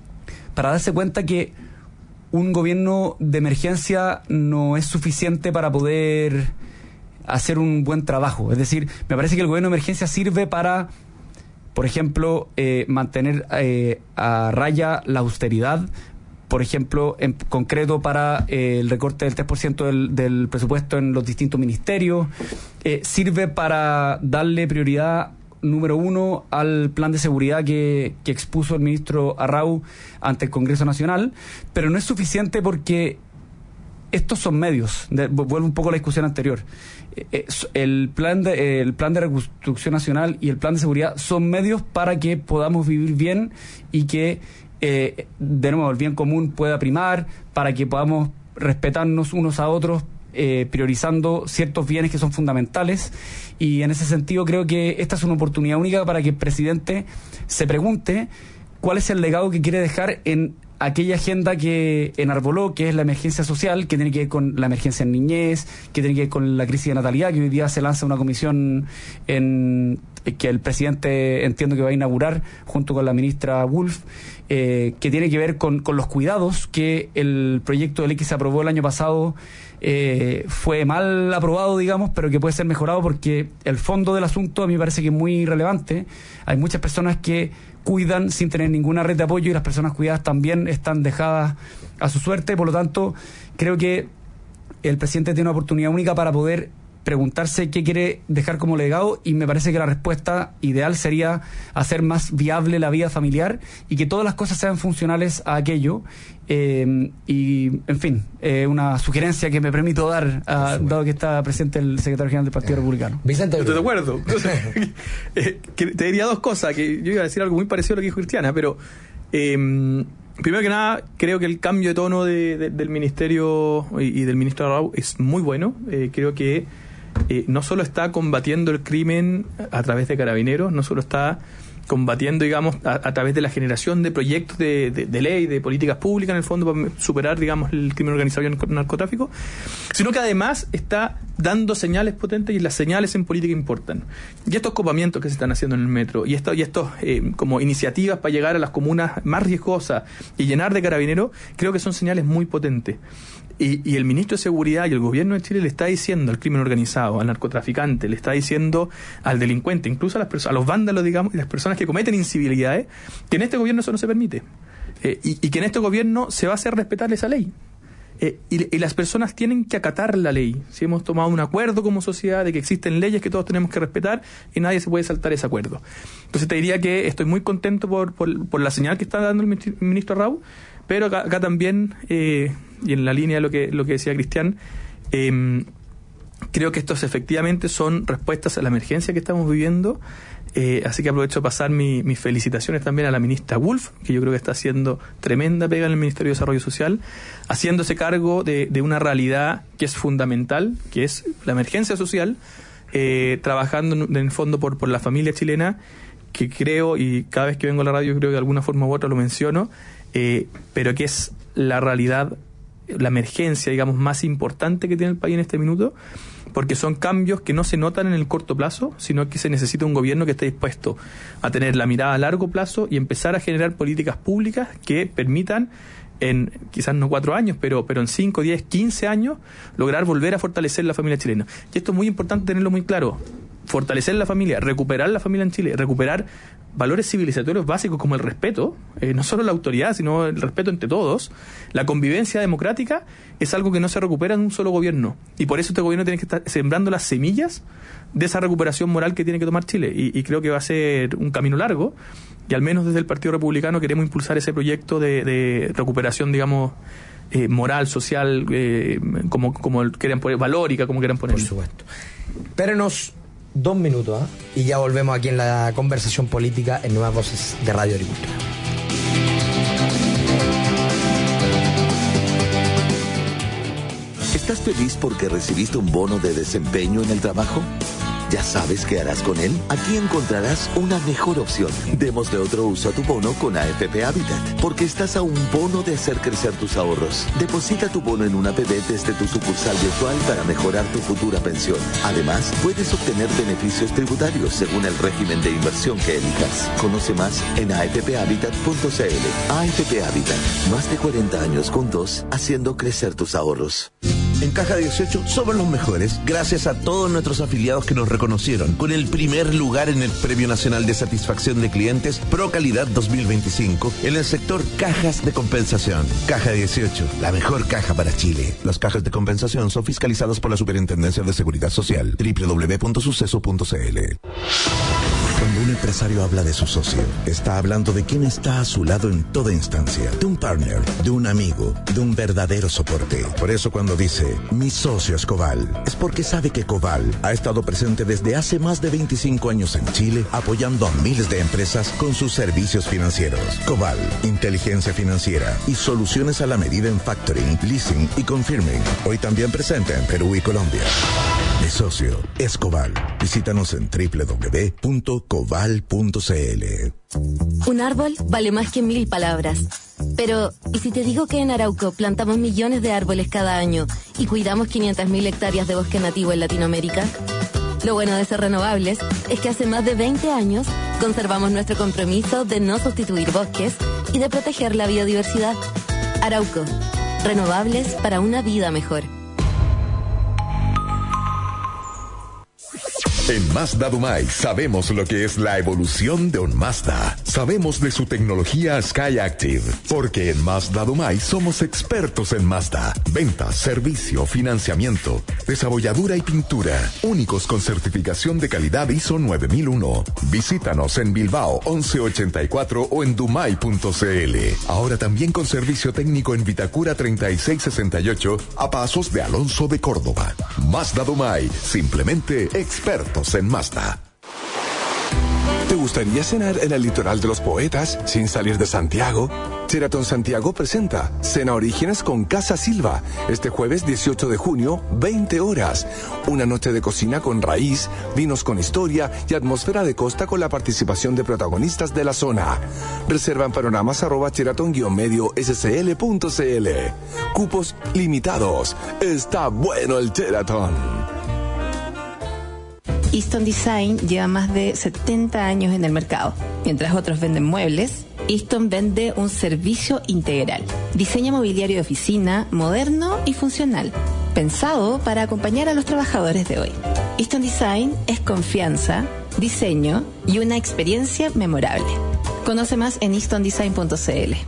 S4: para darse cuenta que un gobierno de emergencia no es suficiente para poder hacer un buen trabajo. Es decir, me parece que el gobierno de emergencia sirve para, por ejemplo, eh, mantener eh, a raya la austeridad, por ejemplo, en concreto para eh, el recorte del tres por ciento del, del presupuesto en los distintos ministerios, eh, sirve para darle prioridad número uno al plan de seguridad que, que expuso el ministro Arrau ante el Congreso Nacional, pero no es suficiente, porque estos son medios. De, vuelvo un poco a la discusión anterior. Eh, el plan de, eh, el plan de reconstrucción nacional y el plan de seguridad son medios para que podamos vivir bien y que, eh, de nuevo, el bien común pueda primar, para que podamos respetarnos unos a otros, Eh, priorizando ciertos bienes que son fundamentales. Y en ese sentido creo que esta es una oportunidad única para que el presidente se pregunte cuál es el legado que quiere dejar en aquella agenda que enarboló, que es la emergencia social, que tiene que ver con la emergencia en niñez, que tiene que ver con la crisis de natalidad, que hoy día se lanza una comisión en que el presidente entiendo que va a inaugurar junto con la ministra Wolf, eh, que tiene que ver con, con los cuidados, que el proyecto de ley que se aprobó el año pasado eh, fue mal aprobado, digamos, pero que puede ser mejorado, porque el fondo del asunto a mí me parece que es muy relevante. Hay muchas personas que cuidan sin tener ninguna red de apoyo, y las personas cuidadas también están dejadas a su suerte. Por lo tanto, creo que el presidente tiene una oportunidad única para poder preguntarse qué quiere dejar como legado, y me parece que la respuesta ideal sería hacer más viable la vida familiar y que todas las cosas sean funcionales a aquello. Eh, y, en fin, eh, una sugerencia que me permito dar, a, dado que está presente el secretario general del Partido Republicano.
S5: Vicente, estoy de acuerdo. eh, que te diría dos cosas, que yo iba a decir algo muy parecido a lo que dijo Cristiana, pero eh, primero que nada, creo que el cambio de tono de, de, del ministerio y, y del ministro Arrau es muy bueno. Eh, creo que Eh, no solo está combatiendo el crimen a través de Carabineros, no solo está combatiendo, digamos, a, a través de la generación de proyectos de, de, de ley, de políticas públicas, en el fondo, para superar, digamos, el crimen organizado y el narcotráfico, sino que además está dando señales potentes, y las señales en política importan. Y estos copamientos que se están haciendo en el metro, y estos, y estos eh, como iniciativas para llegar a las comunas más riesgosas y llenar de Carabineros, creo que son señales muy potentes. Y, y el ministro de Seguridad y el gobierno de Chile le está diciendo al crimen organizado, al narcotraficante, le está diciendo al delincuente, incluso a, las perso- a los vándalos, digamos, y las personas que cometen incivilidades, que en este gobierno eso no se permite. Eh, y, y que en este gobierno se va a hacer respetar esa ley. Eh, y, y las personas tienen que acatar la ley. Si hemos tomado un acuerdo como sociedad de que existen leyes que todos tenemos que respetar, y nadie se puede saltar ese acuerdo. Entonces te diría que estoy muy contento por, por, por la señal que está dando el ministro Arrau, pero acá, acá también, eh, y en la línea de lo que, lo que decía Cristian, eh, creo que estos efectivamente son respuestas a la emergencia que estamos viviendo. Eh, así que aprovecho de pasar mi, mis felicitaciones también a la ministra Wolf, que yo creo que está haciendo tremenda pega en el Ministerio de Desarrollo Social, haciéndose cargo de, de una realidad que es fundamental, que es la emergencia social, eh, trabajando en el fondo por, por la familia chilena, que creo, y cada vez que vengo a la radio creo que de alguna forma u otra lo menciono, eh, pero que es la realidad, la emergencia, digamos, más importante que tiene el país en este minuto, porque son cambios que no se notan en el corto plazo, sino que se necesita un gobierno que esté dispuesto a tener la mirada a largo plazo y empezar a generar políticas públicas que permitan, en quizás no cuatro años, pero, pero en cinco, diez, quince años, lograr volver a fortalecer la familia chilena. Y esto es muy importante tenerlo muy claro. Fortalecer la familia, recuperar la familia en Chile, recuperar valores civilizatorios básicos como el respeto, eh, no solo la autoridad, sino el respeto entre todos. La convivencia democrática es algo que no se recupera en un solo gobierno, y por eso este gobierno tiene que estar sembrando las semillas de esa recuperación moral que tiene que tomar Chile, y, y creo que va a ser un camino largo, y al menos desde el Partido Republicano queremos impulsar ese proyecto de, de recuperación, digamos, eh, moral, social, eh, como, como quieran poner, valórica, como quieran poner.
S2: Por supuesto. Espérenos dos minutos, ¿eh? Y ya volvemos aquí en la conversación política en Nuevas Voces de Radio Agricultura.
S10: ¿Estás feliz porque recibiste un bono de desempeño en el trabajo? ¿Ya sabes qué harás con él? Aquí encontrarás una mejor opción. Démosle otro uso a tu bono con A F P Habitat, porque estás a un bono de hacer crecer tus ahorros. Deposita tu bono en una A P B desde tu sucursal virtual para mejorar tu futura pensión. Además, puedes obtener beneficios tributarios según el régimen de inversión que elijas. Conoce más en a f p habitat punto c l. A F P Habitat, más de cuarenta años juntos, haciendo crecer tus ahorros.
S8: En Caja dieciocho somos los mejores gracias a todos nuestros afiliados que nos reconocieron con el primer lugar en el Premio Nacional de Satisfacción de Clientes Pro Calidad dos mil veinticinco en el sector cajas de compensación. Caja dieciocho, la mejor caja para Chile. Las cajas de compensación son fiscalizadas por la Superintendencia de Seguridad Social. doble u doble u doble u punto suceso punto c l. Cuando un empresario habla de su socio, está hablando de quién está a su lado en toda instancia, de un partner, de un amigo, de un verdadero soporte. Por eso cuando dice, mi socio es Coval, es porque sabe que Coval ha estado presente desde hace más de veinticinco años en Chile, apoyando a miles de empresas con sus servicios financieros. Coval, inteligencia financiera y soluciones a la medida en factoring, leasing y confirming. Hoy también presente en Perú y Colombia. Mi socio es Coval. Visítanos en doble u doble u doble u punto coval punto c l.
S9: Un árbol vale más que mil palabras. Pero, ¿y si te digo que en Arauco plantamos millones de árboles cada año y cuidamos quinientas mil hectáreas de bosque nativo en Latinoamérica? Lo bueno de ser renovables es que hace más de veinte años conservamos nuestro compromiso de no sustituir bosques y de proteger la biodiversidad. Arauco, renovables para una vida mejor.
S15: En Mazda Dumay sabemos lo que es la evolución de un Mazda. Sabemos de su tecnología Skyactiv, porque en Mazda Dumay somos expertos en Mazda. Ventas, servicio, financiamiento, desabolladura y pintura. Únicos con certificación de calidad I S O nueve mil uno. Visítanos en Bilbao once ochenta y cuatro o en dumay punto c l. Ahora también con servicio técnico en Vitacura treinta y seis sesenta y ocho a pasos de Alonso de Córdoba. Mazda Dumay, simplemente expertos en Mazda.
S1: ¿Te gustaría cenar en el litoral de los poetas sin salir de Santiago? Sheraton Santiago presenta Cena Orígenes con Casa Silva este jueves dieciocho de junio, veinte horas. Una noche de cocina con raíz, vinos con historia y atmósfera de costa con la participación de protagonistas de la zona. Reserva en panoramas arroba sheraton guion medio s c l punto c l. Cupos limitados. Está bueno el Sheraton.
S16: Easton Design lleva más de setenta años en el mercado. Mientras otros venden muebles, Easton vende un servicio integral. Diseño mobiliario de oficina, moderno y funcional, pensado para acompañar a los trabajadores de hoy. Easton Design es confianza, diseño y una experiencia memorable. Conoce más en easton design punto c l.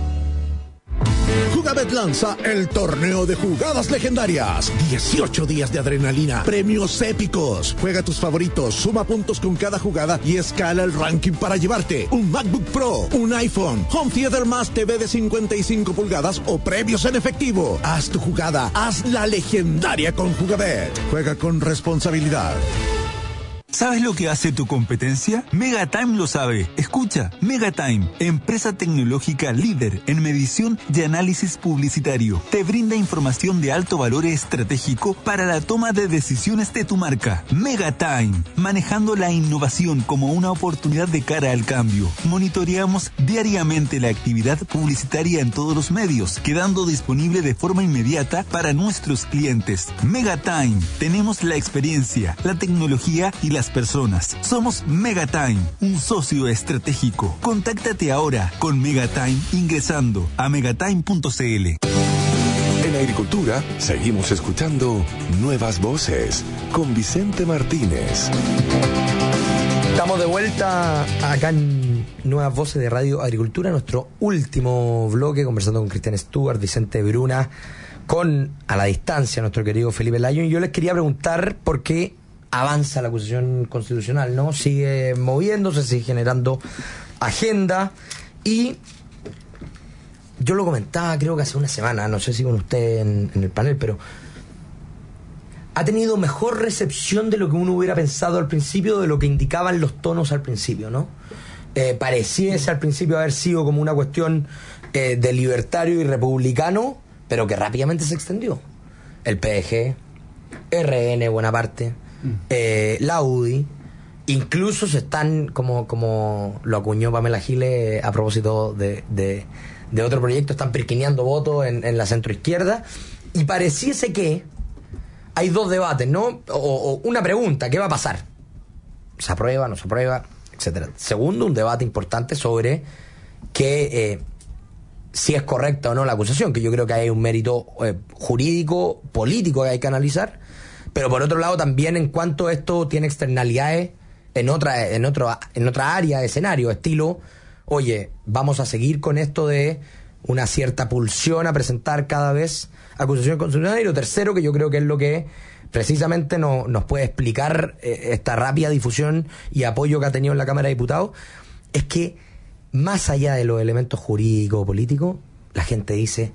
S17: Jugabet lanza el torneo de jugadas legendarias. dieciocho días de adrenalina, premios épicos. Juega tus favoritos, suma puntos con cada jugada y escala el ranking para llevarte un MacBook Pro, un iPhone, Home Theater más T V de cincuenta y cinco pulgadas o premios en efectivo. Haz tu jugada, haz la legendaria con Jugabet. Juega con responsabilidad.
S18: ¿Sabes lo que hace tu competencia? Megatime lo sabe. Escucha, Megatime, empresa tecnológica líder en medición y análisis publicitario, te brinda información de alto valor estratégico para la toma de decisiones de tu marca. Megatime, manejando la innovación como una oportunidad de cara al cambio. Monitoreamos diariamente la actividad publicitaria en todos los medios, quedando disponible de forma inmediata para nuestros clientes. Megatime, tenemos la experiencia, la tecnología y las personas. Somos Megatime, un socio estratégico. Contáctate ahora con Megatime ingresando a megatime punto c l.
S1: En Agricultura seguimos escuchando Nuevas Voces con Vicente Martínez.
S2: Estamos de vuelta acá en Nuevas Voces de Radio Agricultura, nuestro último bloque, conversando con Cristian Stewart, Vicente Bruna, con a la distancia nuestro querido Felipe Lyon. Y yo les quería preguntar por qué avanza la acusación constitucional, ¿no? Sigue moviéndose, sigue generando agenda. Y yo lo comentaba creo que hace una semana, no sé si con usted en, en el panel, pero ha tenido mejor recepción de lo que uno hubiera pensado al principio, de lo que indicaban los tonos al principio, ¿no? Eh, pareciese al principio haber sido como una cuestión eh, de libertario y republicano, pero que rápidamente se extendió. El P D G, R N, buena parte, eh, la U D I, incluso se están, como, como lo acuñó Pamela Giles a propósito de, de, de otro proyecto, están perquineando votos en, en la centroizquierda, y pareciese que hay dos debates, ¿no? O, o una pregunta, ¿qué va a pasar? ¿Se aprueba, no se aprueba? Etcétera. Segundo, un debate importante sobre que eh, si es correcta o no la acusación, que yo creo que hay un mérito eh, jurídico, político que hay que analizar, pero por otro lado también en cuanto esto tiene externalidades en otra, en otro, en otra área de escenario, estilo, oye, vamos a seguir con esto de una cierta pulsión a presentar cada vez acusaciones constitucionales. Y lo tercero, que yo creo que es lo que precisamente no, nos puede explicar eh, esta rápida difusión y apoyo que ha tenido en la Cámara de Diputados, es que más allá de los elementos jurídicos o políticos, la gente dice,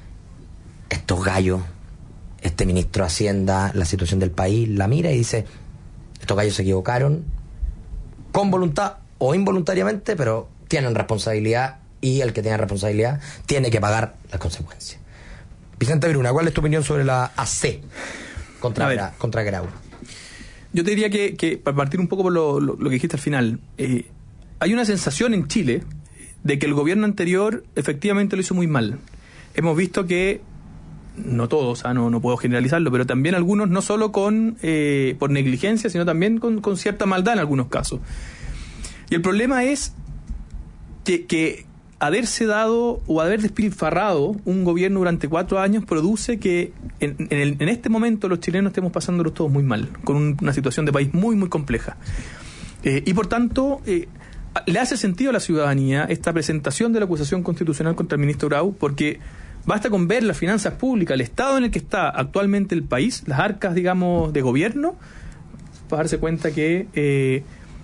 S2: estos gallos, este ministro de Hacienda, la situación del país, la mira y dice, estos gallos se equivocaron, con voluntad o involuntariamente, pero tienen responsabilidad, y el que tiene responsabilidad tiene que pagar las consecuencias. Vicente Bruna, ¿cuál es tu opinión sobre la A C contra, Gra, contra Grau?
S5: Yo te diría que, que para partir un poco por lo, lo, lo que dijiste al final, eh, hay una sensación en Chile de que el gobierno anterior efectivamente lo hizo muy mal. Hemos visto que, no todos, ¿ah? no, no puedo generalizarlo, pero también algunos, no solo con eh, por negligencia, sino también con, con cierta maldad en algunos casos. Y el problema es que, que haberse dado o haber despilfarrado un gobierno durante cuatro años produce que en, en, el, en este momento los chilenos estemos pasándolos todos muy mal, con un, una situación de país muy, muy compleja. Eh, y por tanto, eh, le hace sentido a la ciudadanía esta presentación de la acusación constitucional contra el ministro Grau, porque basta con ver las finanzas públicas, el estado en el que está actualmente el país, las arcas, digamos, de gobierno, para darse cuenta que, eh,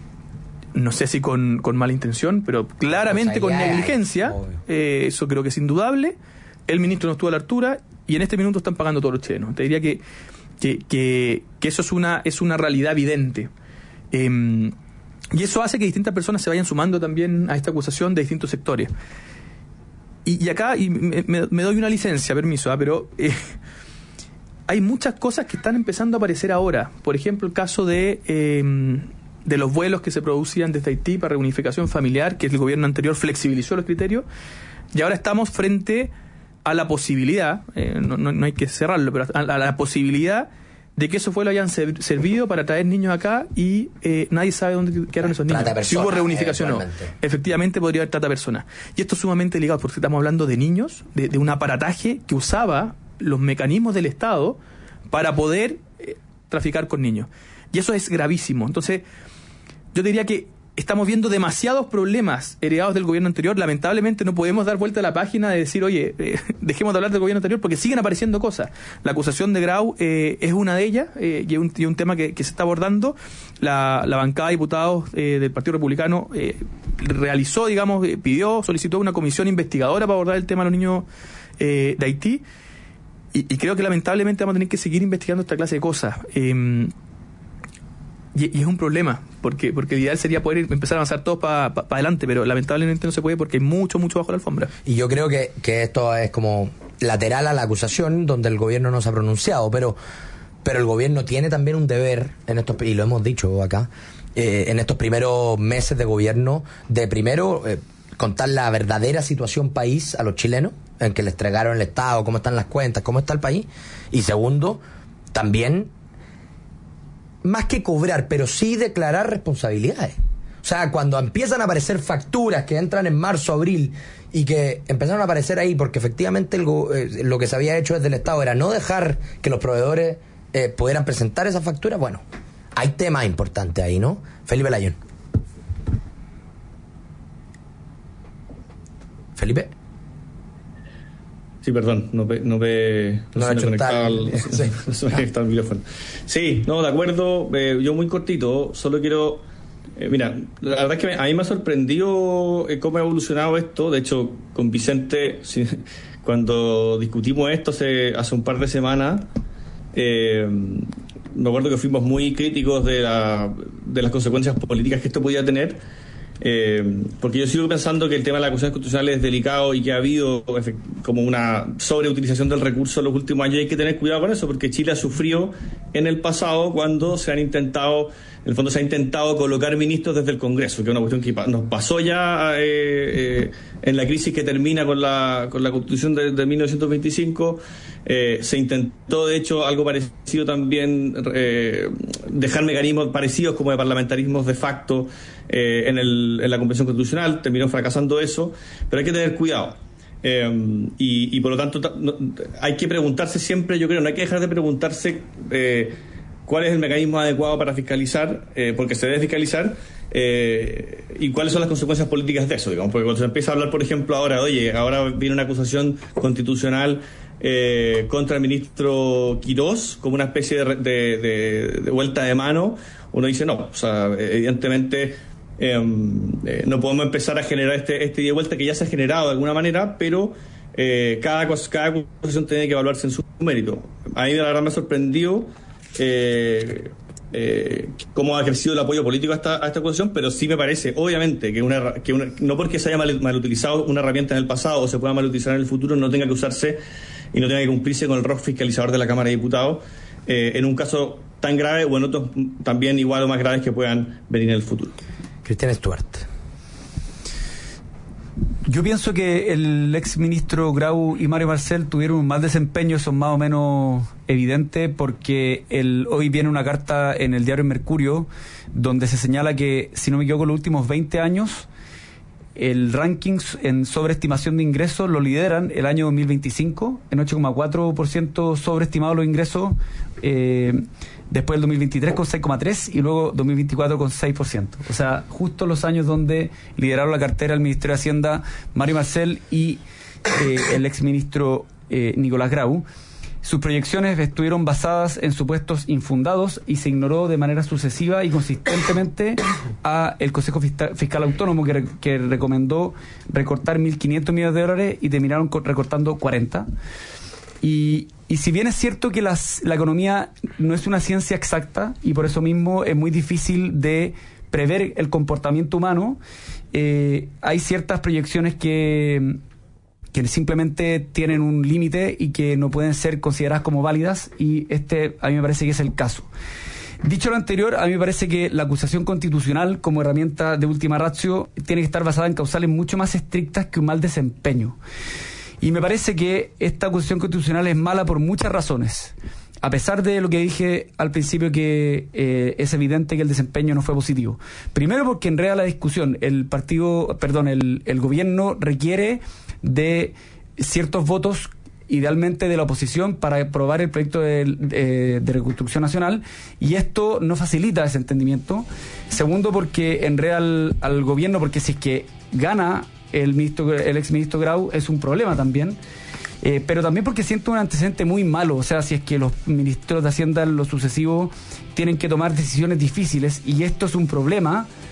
S5: no sé si con, con mala intención, pero claramente con negligencia, eh, eso creo que es indudable, el ministro no estuvo a la altura y en este minuto están pagando todos los chilenos. Te diría que, que, que, que eso es una, es una realidad evidente. Eh, y eso hace que distintas personas se vayan sumando también a esta acusación de distintos sectores. Y, y acá y me, me, me doy una licencia, permiso, ¿eh? pero eh, hay muchas cosas que están empezando a aparecer ahora. Por ejemplo, el caso de, eh, de los vuelos que se producían desde Haití para reunificación familiar, que el gobierno anterior flexibilizó los criterios, y ahora estamos frente a la posibilidad, eh, no, no, no hay que cerrarlo, pero a, a la posibilidad de que esos vuelos hayan ser, servido para traer niños acá y eh, nadie sabe dónde quedaron esos niños. Persona, si hubo reunificación o no. Efectivamente podría haber trata persona. Y esto es sumamente ligado porque estamos hablando de niños, de, de un aparataje que usaba los mecanismos del Estado para poder eh, traficar con niños. Y eso es gravísimo. Entonces, yo diría que estamos viendo demasiados problemas heredados del gobierno anterior. Lamentablemente no podemos dar vuelta a la página de decir, oye, eh, dejemos de hablar del gobierno anterior, porque siguen apareciendo cosas. La acusación de Grau eh, es una de ellas, eh, y es un, y un tema que, que se está abordando. La, la bancada de diputados eh, del Partido Republicano eh, realizó, digamos, eh, pidió, solicitó una comisión investigadora para abordar el tema de los niños eh, de Haití. Y, y creo que lamentablemente vamos a tener que seguir investigando esta clase de cosas. Eh, Y, y es un problema, porque porque el ideal sería poder ir, empezar a avanzar todos para pa, pa adelante, pero lamentablemente no se puede porque hay mucho, mucho bajo la alfombra.
S2: Y yo creo que, que esto es como lateral a la acusación, donde el gobierno no se ha pronunciado, pero, pero el gobierno tiene también un deber, en estos y lo hemos dicho acá, eh, en estos primeros meses de gobierno, de primero eh, contar la verdadera situación país a los chilenos, en que les entregaron el Estado, cómo están las cuentas, cómo está el país, y segundo, también más que cobrar, pero sí declarar responsabilidades. O sea, cuando empiezan a aparecer facturas que entran en marzo, abril, y que empezaron a aparecer ahí porque efectivamente el, eh, lo que se había hecho desde el Estado era no dejar que los proveedores eh, pudieran presentar esas facturas, bueno, hay temas importantes ahí, ¿no? Felipe Layún. ¿Felipe?
S3: Sí, perdón, no ve, no ve, no, no se me conectaba el, sí. no se me conectaba el micrófono. Sí, no, de acuerdo, eh, yo muy cortito, solo quiero, eh, mira, la verdad es que a mí me ha sorprendido eh, cómo ha evolucionado esto. De hecho, con Vicente, sí, cuando discutimos esto hace, hace un par de semanas, eh, me acuerdo que fuimos muy críticos de, la, de las consecuencias políticas que esto podía tener. Eh, porque yo sigo pensando que el tema de la acusación constitucional es delicado y que ha habido como una sobreutilización del recurso en los últimos años, y hay que tener cuidado con eso, porque Chile ha sufrido en el pasado cuando se han intentado, en el fondo se ha intentado colocar ministros desde el Congreso, que es una cuestión que nos pasó ya eh, eh, en la crisis que termina con la, con la Constitución de, de mil novecientos veinticinco. Eh, se intentó, de hecho, algo parecido también, eh, dejar mecanismos parecidos como de parlamentarismos de facto eh, en, el, en la Convención Constitucional. Terminó fracasando eso, pero hay que tener cuidado. Eh, y, y por lo tanto no, hay que preguntarse siempre, yo creo, no hay que dejar de preguntarse eh, cuál es el mecanismo adecuado para fiscalizar, eh, porque se debe fiscalizar, eh, y cuáles son las consecuencias políticas de eso, digamos, porque cuando se empieza a hablar, por ejemplo, ahora, oye, ahora viene una acusación constitucional Eh, contra el ministro Quirós como una especie de, de, de, de vuelta de mano, uno dice no, o sea, evidentemente eh, eh, no podemos empezar a generar este este ida y vuelta que ya se ha generado de alguna manera, pero eh, cada, cada acusación tiene que evaluarse en su mérito. A mí la verdad me ha sorprendido eh, eh, cómo ha crecido el apoyo político a esta, a esta acusación, pero sí me parece, obviamente, que, una, que una, no porque se haya mal, mal utilizado una herramienta en el pasado o se pueda mal utilizar en el futuro, no tenga que usarse y no tenga que cumplirse con el rol fiscalizador de la Cámara de Diputados eh, en un caso tan grave o en otros también igual o más graves que puedan venir en el futuro.
S2: Cristian Stuart.
S4: Yo pienso que el ex ministro Grau y Mario Marcel tuvieron un mal desempeño, son más o menos evidentes, porque el, hoy viene una carta en el diario Mercurio donde se señala que, si no me equivoco, los últimos veinte años el ranking en sobreestimación de ingresos lo lideran el año dos mil veinticinco, en ocho coma cuatro por ciento sobreestimados los ingresos, eh, después del dos mil veintitrés con seis coma tres por ciento y luego dos mil veinticuatro con seis por ciento. O sea, justo los años donde lideraron la cartera el Ministerio de Hacienda Mario Marcel y eh, el exministro eh, Nicolás Grau. Sus proyecciones estuvieron basadas en supuestos infundados y se ignoró de manera sucesiva y consistentemente a el Consejo Fiscal Autónomo, que, re, que recomendó recortar mil quinientos millones de dólares y terminaron recortando cuarenta. Y, y si bien es cierto que las, la economía no es una ciencia exacta y por eso mismo es muy difícil de prever el comportamiento humano, eh, hay ciertas proyecciones que... que simplemente tienen un límite y que no pueden ser consideradas como válidas, y este a mí me parece que es el caso. Dicho lo anterior, a mí me parece que la acusación constitucional como herramienta de última ratio tiene que estar basada en causales mucho más estrictas que un mal desempeño. Y me parece que esta acusación constitucional es mala por muchas razones. A pesar de lo que dije al principio, que eh, es evidente que el desempeño no fue positivo. Primero porque en realidad la discusión, el partido, perdón, el, el gobierno requiere de ciertos votos, idealmente de la oposición, para aprobar el proyecto de, de, de reconstrucción nacional, y esto no facilita ese entendimiento. Segundo porque en real al gobierno, porque si es que gana el ministro, el exministro Grau, es un problema también. Eh, pero también porque siento un antecedente muy malo. O sea, si es que los ministros de Hacienda en lo sucesivo tienen que tomar decisiones difíciles, y esto es un problema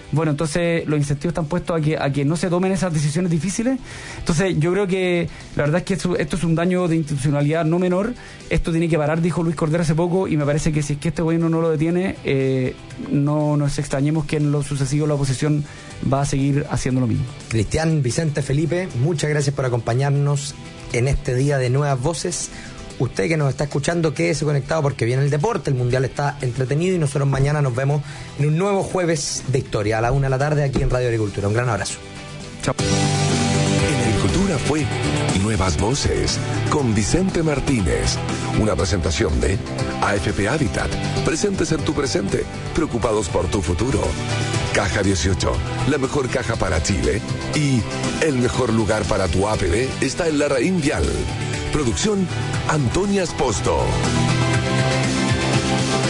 S4: bueno, entonces los incentivos están puestos a que, a que no se tomen esas decisiones difíciles. Entonces yo creo que la verdad es que esto, esto es un daño de institucionalidad no menor. Esto tiene que parar, dijo Luis Cordero hace poco, y me parece que si es que este gobierno no lo detiene, eh, no nos extrañemos que en lo sucesivo la oposición va a seguir haciendo lo mismo.
S2: Cristian, Vicente, Felipe, muchas gracias por acompañarnos en este día de Nuevas Voces. Usted que nos está escuchando, quédese conectado porque viene el deporte, el mundial está entretenido y nosotros mañana nos vemos en un nuevo jueves de historia a la una de la tarde aquí en Radio Agricultura. Un gran abrazo.
S4: Chao.
S1: En Agricultura fue Nuevas Voces con Vicente Martínez. Una presentación de A F P Habitat. Presentes en tu presente, preocupados por tu futuro. Caja dieciocho, la mejor caja para Chile. Y el mejor lugar para tu A P B está en Larraín Vial. Producción Antonia Esposto.